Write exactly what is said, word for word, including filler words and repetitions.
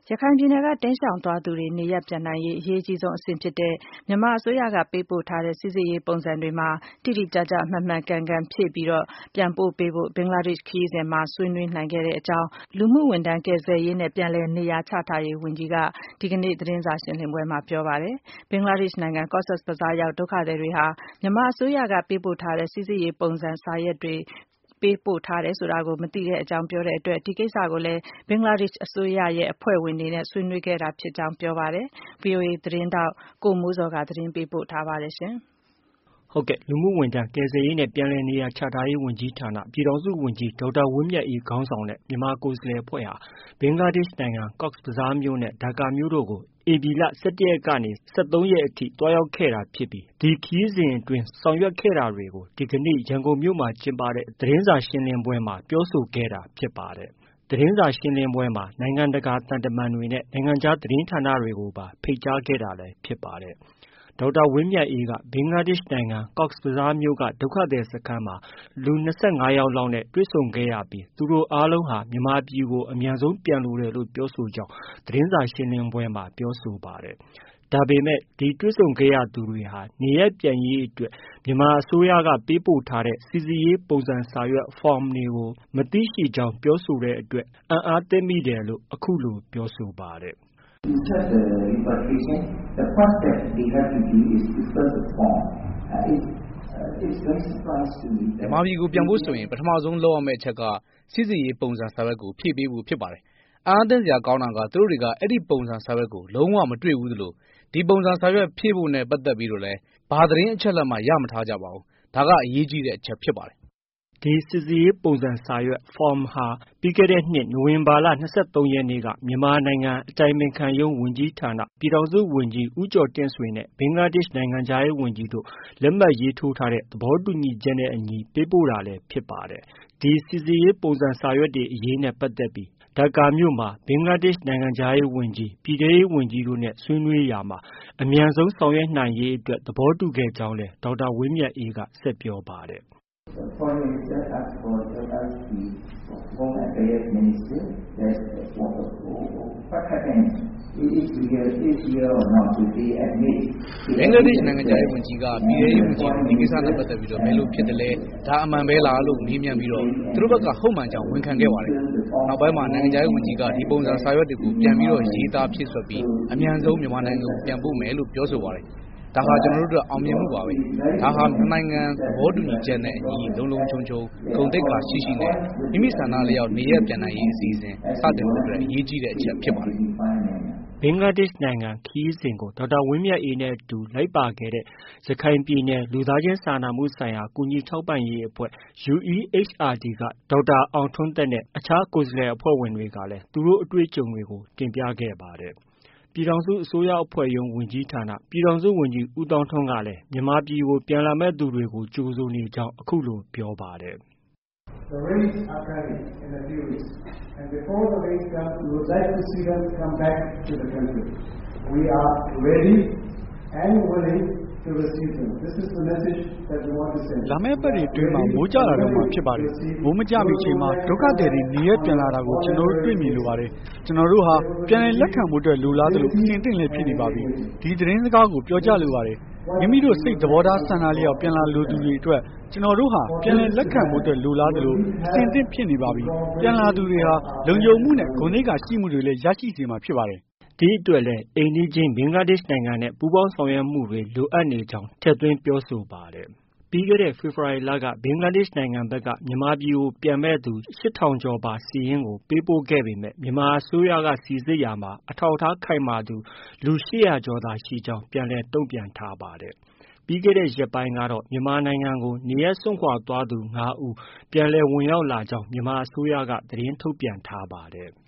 ရခိုင်ပြည်နယ်ကတိမ်းရှောင်သွားသူတွေနေရပ်ပြန်နိုင်ရေးအရေးကြီးဆုံးအဆင့်ဖြစ်တဲ့မြန်မာအစိုးရကပေးပို့ထားတဲ့စိစစ်ရေးပုံစံတွေမှာတိတိကျကျမှန်မှန်ကန်ကန်ဖြည့်ပြီးတော့ပြန်ပို့ပေးဖို့ဘင်္ဂလားဒေ့ရှ်ခရီးစဉ်မှာဆွေးနွေးနိုင်ခဲ့တဲ့အကြောင်းလူမှုဝန်ထမ်းကယ်ဆယ်ရေးနဲ့ပြန်လည်နေရာချထားရေးဝန်ကြီးကဒီကနေ့သတင်းစာရှင်းလင်းပွဲမှာပြောပါတယ်ဘင်္ဂလားဒေ့ရှ်နိုင်ငံ Cox's Bazar ရောက်ဒုက္ခသည်တွေဟာမြန်မာအစိုးရကပေးပို့ထားတဲ့စိစစ်ရေးပုံစံစာရွက်တွေပေးပို့ထားတယ်ဆိုတာကိုမသိတဲ့အကြောင်းပြောတဲ့အတွက်ဒီကိစ္စကိုလည်းဘင်္ဂလားဒေ့ရှ်အစိုးရရဲ့အဖွဲ့ဝင်တွေနဲ့ဆွေးနွေးခဲ့တာဖြစ်ကြောင်းပြောပါတယ်။ VOA သတင်းတောက်ကိုမိုးစောကသတင်းပေးပို့ထားပါတယ်ရှင်။ဟုတ်ကဲ့လူမှုဝန်ထမ်းကယ်ဆယ်ရေးနဲ့ပြန်လည်နေရာချထားရေးဝန်ကြီးဌာနပြည်ထောင်စုဝန်ကြီးဒေါက်တာဝင်းမြတ်အေးခေါင်းဆောင်တဲ့မြန်မာကိုယ်စားလှယ်အဖွဲ့ဟာဘင်္ဂလားဒေ့ရှ်နိုင်ငံ Cox's Bazar မြို့နဲ့ဒါကာမြို့တို့ကိုဧပြီလ၁၁ရက်ကနေ၁၃ရက်အထိတွားရောက်ခဲ့တာဖြစ်ပြီးဒီခရီးစဉ်အတွင်းဆောင်ရွက်ခဲ့တာတွေကိုဒီကနေ့ရန်ကုန်မြို့မှာကျင်းပတဲ့သတင်းစာရှင်းလင်းပွဲမှာပြောဆိုခဲ့တာဖြစ်ပါတယ်။သတင်းစာရှင်းလင်းပွဲမှာနိုင်ငံတကာသံတမန်တွေနဲ့နိုင်ငံခြားသတင်းဌာနတွေကိုပါဖိတ်ကြားခဲ့တာလည်းဖြစ်ပါတယ်။ဒေါက်တာဝင်းမြတ်အေးကဘင်္ဂလားဒေ့ရှ်နိုင်ငံ Cox's Bazar မြို့ကဒုက္ခသည်စခန်းမှာလူ၂၅ယောက်လောက်နဲ့တွေ့ဆုံခဲ့ရပြီးသူတို့အားလုံးဟာမြန်မာပြည်ကိုအမြန်ဆုံးပြန်လိုတယ်လို့ပြောဆိုကြောင်းသတင်းစာရှင်းလင်းပွဲမှာပြောဆိုပါတယ်။ဒါပေမဲ့ဒီတွေ့ဆုံခဲ့ရသူတွေဟာနေရပ်ပြန်ရေးအတွက်မြန်မာအစိုးရကပေးပို့ထားတဲ့စိစစ်ရေးပုံစံစာရွက် form တွေကိုမသိရှိကြောင်းပြောဆိုတဲ့အတွက်အံ့အားသင့်မိတယ်လို့အခုလိုပြောဆိုပါတယ်။ To start the repatriation, the first step they have to do is to fill the form. Uh, it, uh, it's very surprised to me. မြန်မာပြည်ကိုပြန်ဖို့ဆိုရင်ပထမဆုံးလုပ်ရမယ့်အချက်ကစိစစ်ရေးပုံစံစာရွက်ကိုဖြည့်ပေးဖို့ဖြစ်ပါတယ်။အားအသင့်စရာကောင်းတာကသူတို့တွေကအဲ့ဒီပုံစံစာရွက်ကိုလုံးဝမတွေ့ဘူးသလိုဒီပုံစံစာရွက်ဖြည့်ဖို့နဲ့ပတ်သက်ပြီးတော့လည်းဘာသတင်းအချက်အလက်မှရမထားကြပါဘူး။ဒါကအရေးကြီးတဲ့အချက်ဖြစ်ပါတယ်။ဒီစိစစ်ရေးပုံစံစာရွက် form ဟာပြီးခဲ့တဲ့နှစ်နိုဝင်ဘာလ၂၃ရက်နေ့ကမြန်မာနိုင်ငံအတိုင်ပင်ခံရုံးဝန်ကြီးဌာနပြည်ထောင်စုဝန်ကြီးဦးကျော်တင့်ဆွေနဲ့ဘင်္ဂလားဒေ့ရှ်နိုင်ငံခြားရေးဝန်ကြီးတို့လက်မှတ်ရေးထိုးထားတဲ့သဘောတူညီချက်နဲ့အညီပေးပို့တာလည်းဖြစ်ပါတယ်။ဒီစိစစ်ရေးပုံစံစာရွက်တွေအရေးနဲ့ပတ်သက်ပြီးဒါကာမြို့မှာဘင်္ဂလားဒေ့ရှ်နိုင်ငံခြားရေးဝန်ကြီးပြည်ထဲရေးဝန်ကြီးတို့နဲ့ဆွေးနွေးရာမှာအမြန်ဆုံးဆောင်ရွက်နိုင်ရေးအတွက်သဘောတူခဲ့ကြောင်းလည်းဒေါက်တာဝင်းမြတ်အေးကဆက်ပြောပါတယ်။ The foreign minister asked for us the home affairs minister that what, what happened is here is here or not do they admit ဘင်္ဂလားဒေ့ရှ်နိုင်ငံခြားရေးဝန်ကြီးကပြည်ထဲရေးဝန်ကြီးဒီကိစ္စနဲ့ပတ်သက်ပြီးတော့ဘယ်လိုဖြစ်တယ်လဲဒါအမှန်ပဲလားလို့မေးမြန်းပြီးတော့သူတို့ဘက်ကဟုတ်မှန်ကြောင်းဝန်ခံခဲ့ပါတယ်။နောက်ပိုင်းမှာနိုင်ငံခြားရေးဝန်ကြီးကဒီပုံစံစာရွက်တွေကိုပြန်ပြီးတော့ရေးသားဖြည့်ဆွတ်ပြီးအမြန်ဆုံးမြန်မာနိုင်ငံကိုပြန်ပို့မယ်လို့ပြောဆိုပါတယ်။ဒါဟာကျွန်တော်တို့အတွက်အောင်မြင်မှုပါပဲ။ဒါဟာနိုင်ငံသဘောတူညီချက်နဲ့အညီလုံလုံခြုံခြုံဂုဏ်သိက္ခာရှိရှိနဲ့မိမိဆန္ဒလျောက်နေရပြန်နိုင်ရေးအစီအစဉ်စတင်ဖို့အတွက်အရေးကြီးတဲ့အချက်ဖြစ်ပါတယ်။ဘင်္ဂလားဒေ့ရှ်နိုင်ငံခရီးစဉ်ကိုဒေါက်တာဝင်းမြတ်အေးနဲ့အတူလိုက်ပါခဲ့တဲ့ရခိုင်ပြည်နယ်လူသားချင်းစာနာမှုဆိုင်ရာကူညီထောက်ပံ့ရေးအဖွဲ့ U E H R D ကဒေါက်တာအောင်ထွန်းသက်နဲ့အခြားကိုယ်စားလှယ်အဖွဲ့ဝင်တွေကလည်းသူတို့အတွေ့အကြုံတွေကိုတင်ပြခဲ့ပါတယ်။ပြည်ထောင်စုအစိုးရအဖွဲ့ရုံးဝန်ကြီးဌာနပြည်ထောင်စုဝန်ကြီးဦးသောင်းထွန်းကလည်းမြန်မာပြည်ကိုပြန်လာမဲ့သူတွေကိုကြိုဆိုနေကြောင်းအခုလိုပြောပါတယ်။ The rains are coming in a few weeks and before the rains come we would like to see them come back to the country. We are ready and willing to receive them. This is the message that we want to send. လာမယ့်ပတ်တွေအတွင်းမှာမိုးကြလာတော့မှာဖြစ်ပါတယ်။မိုးမကြမီချိန်မှာဒုက္ခသည်တွေနေရပြန်လာတာကိုကျွန်တော်တို့တွေ့မြင်လိုပါတယ်။ကျွန်တော်တို့ဟာပြန်လည်လက်ခံဖို့အတွက်လိုလားသလိုအဆင်သင့်လည်းဖြစ်နေပါပြီ။ဒီသတင်းစကားကိုပြောကြလိုပါတယ်။မိမိတို့စိတ်သဘောထားဆန္ဒလျောက်ပြန်လာလိုသူတွေအတွက်ကျွန်တော်တို့ဟာပြန်လည်လက်ခံဖို့အတွက်လိုလားသလိုအဆင်သင့်ဖြစ်နေပါပြီ။ပြန်လာသူတွေဟာလုံခြုံမှုနဲ့ဂုဏ်သိက္ခာရှိမှုတွေလည်းရရှိစေမှာဖြစ်ပါတယ်။ဒီအတွက်လည်းအိမ်နီးချင်းဘင်္ဂလားဒေ့ရှ်နိုင်ငံနဲ့ပူးပေါင်းဆောင်ရွက်မှုတွေလိုအပ်နေကြောင်းထည့်သွင်းပြောဆိုပါတယ်။ပြီးခဲ့တဲ့ဖေဖော်ဝါရီလကဘင်္ဂလားဒေ့ရှ်နိုင်ငံဘက်ကမြန်မာပြည်ကိုပြန်မဲ့သူ၈ထောင်ကျော်ပါစီရင်ကိုပေးပို့ခဲ့ပေမဲ့မြန်မာအစိုးရကစီစစ်ရာမှာအထောက်အထားခိုင်မာသူလူ၈ရာကျော်သာရှိကြောင်းပြန်လည်တုံ့ပြန်ထားပါတယ်။ပြီးခဲ့တဲ့ရက်ပိုင်းကတော့မြန်မာနိုင်ငံကိုနေရပ်စွန့်ခွာသွားသူ၅ဦးပြန်လည်ဝင်ရောက်လာကြောင်းမြန်မာအစိုးရကသတင်းထုတ်ပြန်ထားပါတယ်။